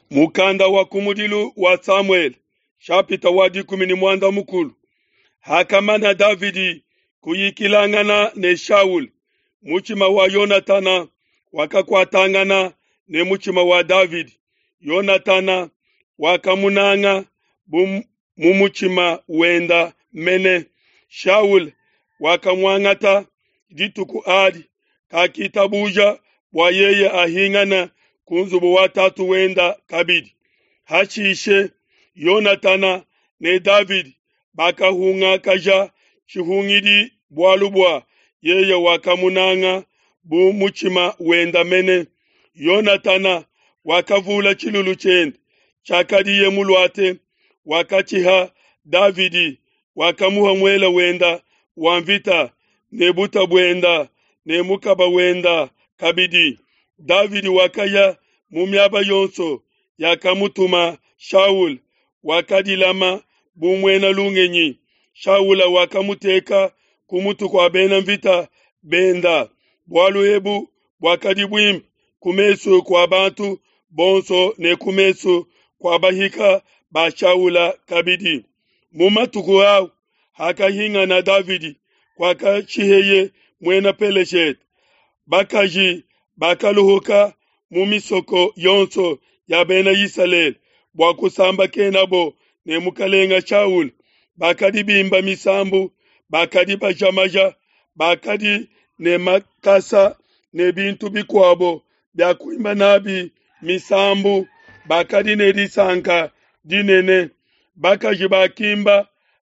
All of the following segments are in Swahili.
Mukanda wa kumudilu wa Samuel shapita wadi kumini mwanda mukulu hakamana Davidi kuyikilangana ne Shaul muchima wa Yonatana wakakwatangana ne muchima wa David Yonatana wakamunanga mumuchima wenda mene Shaul wakamwangata dituku adi kakitabuja wa yeye ahingana kunzubu watatu wenda kabidi hachishe Yonatana ne David bakahunga kaja chihungidi bwalubwa yeye wakamunanga muchima wenda mene Yonatana wakavula chilulu chende chakadiye mulwate wakachiha Davidi wakamuha mwela wenda wamvita nebuta bwenda ne mukaba wenda kabidi Davidi wakaya mumyaba yonso yakamutuma Shaul wakadilama bumwena lungenyi Shaula wakamuteka kumutu kwa bena mvita benda bwalu ebu wakadibwim kumesu kwa bantu bonso ne kumesu kwa bahika ba Shaula kabidi mumatuku hao hakahinga na Davidi kwa kachiheye mwena peleshet bakaji bakaluhuka mumisoko yonso ya bena Israel bwakusamba kenabo ne mukalenga Shaul bakadi bimba misambu bakadi bajamaja bakadi ne makasa ne bintu bikwabo byakuimba nabi misambu bakadi ne disanka dinene bakaji bakimba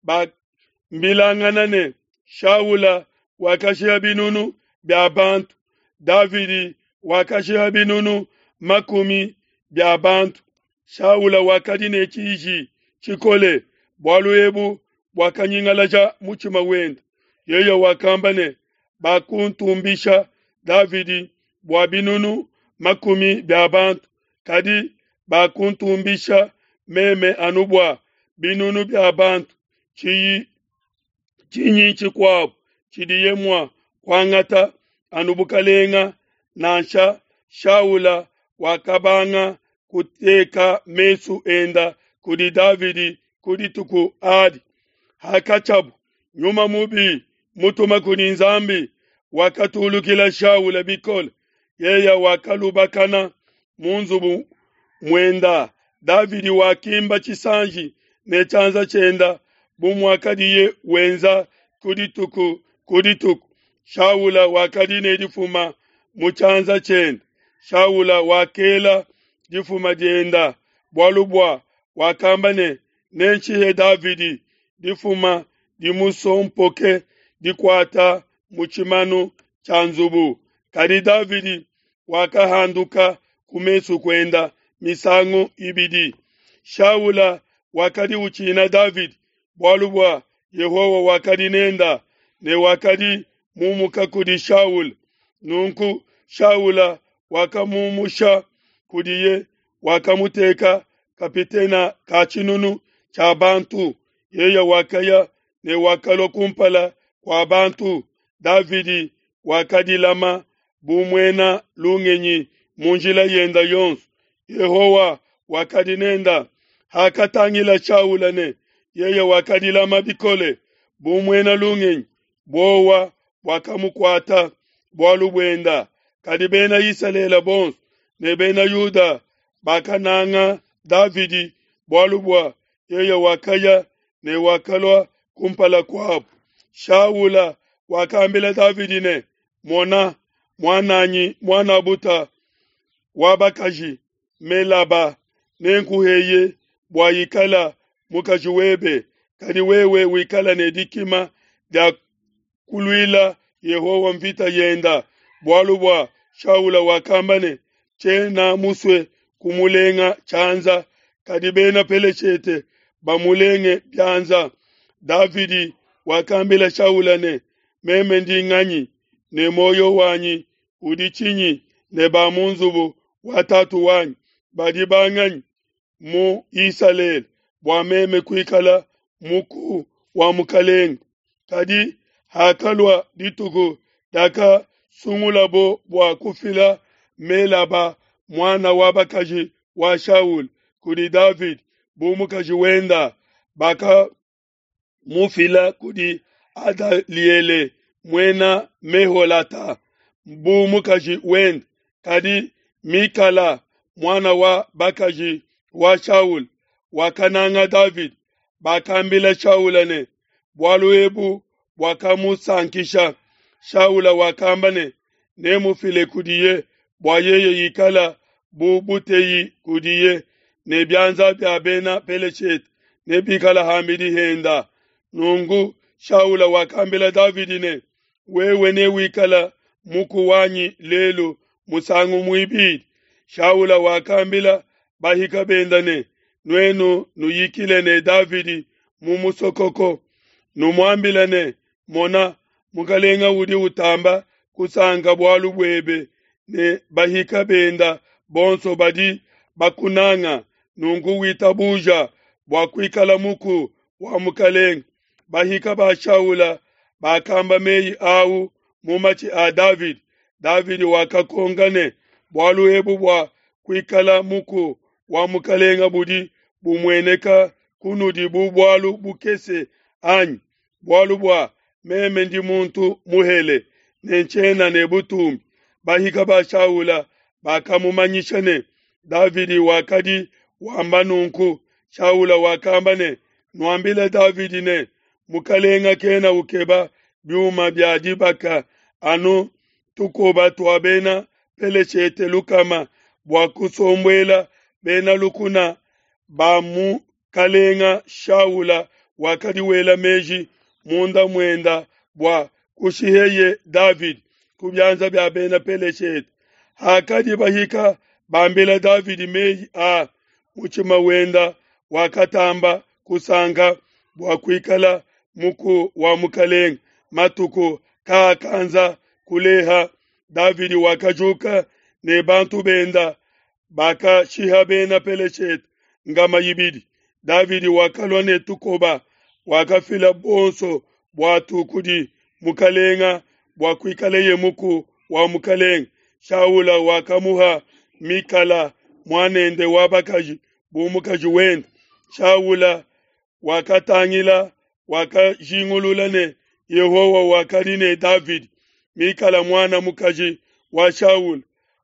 mbilangana ne Shaula wakashia binunu bya bantu Davidi wakashia binunu makumi bya bantu Shaula wakadi ne chiji chikole bwaluebu wakanyingalaja muchima wenda yeye wakambane bakuntumbisha Davidi bwabinunu makumi bya bantu kadi bakuntumbisha meme anubwa binunu bya bantu chinyi chikwabo chidiyemwa kwangata anubukalenga nansha Shaula wakabanga kuteka mesu enda kudi Davidi kudi tuku adi hakachabu nyuma mubi mutuma kudi nzambi wakatulukila Shaula bikole yeya wakalubakana munzubu mwenda Davidi wakimba chisanji ne chanza chenda bumwakadiye wenza kudi tuku Shaula wakadine difuma muchanza chenda Shaula wakela difuma jenda bwalubwa wakambane nenchihe Davidi difuma dimusompoke dikwata muchimanu chanzubu kadi Davidi wakahanduka kumesu kwenda misango ibidi Shaula wakadi uchina Davidi bwalubwa Yehowa wakadi nenda ne wakadi mumuka kudi Shaul nunku Shaula wakamumusha kudiye wakamuteka kapitena kachinunu cha bantu yeye wakaya ne wakalo kumpala kwa bantu Davidi wakadilama bumwena lungenyi munjila yenda yonsu Yehowa wakadinenda hakatangila Shaula ne yeye wakadilama bikole bumwena lungenyi bowa wakamukwata bwalubwenda kadi bena Israela bonsu ne bena Yuda bakananga Davidi bwalubwa yeye wakaya ne wakalwa kumpala kwabo Shaula wakambila Davidi ne mona mwana buta wabakaji melaba nenkuheye bwayikala mukajiwebe kadi wewe wikala ne dikima da kulwila Yehowa mvita yenda bwalubwa Shaula wakambane chena muswe kumulenga chanza kadi bena pelechete bamulenge byanza Davidi wakambila Shaula ne meme ndinganyi ne moyo wanyi udichinyi ne bamunzubu watatu wanyi badibanganyi mu Israel bwameme kwikala muku wa mukalenga kadi hakalwa ditugo daka sungulabo bwa kufila melaba mwana wabakaji wa Shaul kudi David bumukaji wenda baka mufila kudi Adaliele mwena Meholata bumukaji wenda kadi Mikala mwana wa bakaji wa Shaul wakananga David bakambila Shaulane bwaluebu wakamusankisha Shaula wakambane nemufile kudiye bwayeye yikala bubuteyi kudiye nebyanza byabena Peleshet nebikala hamidi henda nungu Shaula wakambila Davidine wewe ne wikala mukuwanyi lelo musangu muibidi Shaula wakambila bahika bendane nwenu nuyikile ne Davidi mumusokoko numwambilane mona mukalenga udi utamba kusanga bwalu bwebe ne bahika benda bonso badi bakunanga nungu witabuja bwakwikala muku wa mukalenga bahika ba Shaula bakamba meyi au mumachi a David wakakongane bwalu ebu bwa kwikala muku wa mukalenga budi bumweneka kunudi bubwalu bukese anyi bwalu bwa meme ndi muntu muhele nenchena nebutumi bahika ba Shaula bakamumanyishane Davidi wakadi wamba nunku Shaula wakambane nwambile Davidi ne mukalenga kena ukeba byuma bya dibaka anu tukoba twabena Peleshete lukama bwakusombwela bena lukuna bamu kalenga Shaula wakadi wela meji munda mwenda bwa kushiheye David kubyanza bya bena Peleshete hakadi bahika bambela David meji a muchima wenda wakatamba kusanga bwa kwikala muku wa mukalenga matuku kakanza kuleha David wakajuka ne bantu benda baka shiha bena Peleshet ngama yibidi David wakalone tukoba wakafila bonso bwatu kudi mukalenga bwakwikale muku wa mukalenga Shaula wakamuha Mikala mwanende wabakaji bumukaji wenda Shaula wakatangila wakajingululane Yehowa wakadine David Mikala mwana mukaji wa Shaul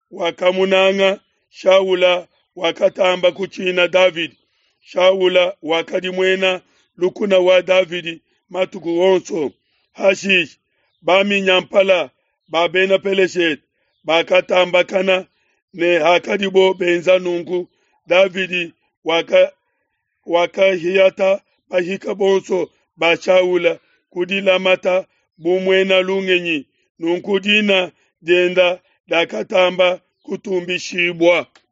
wakamunanga Shaula wakatamba kuchina David Shaula wakadi mwena lukuna wa David matuku wonso Hashish bami nyampala babena Peleshet bakatamba kana ne hakadibo benza nungu David wakahiyata bahika bonso ba Shaula kudila mata bumwena lungenyi nunkudina denda dakatamba kutumbishibwa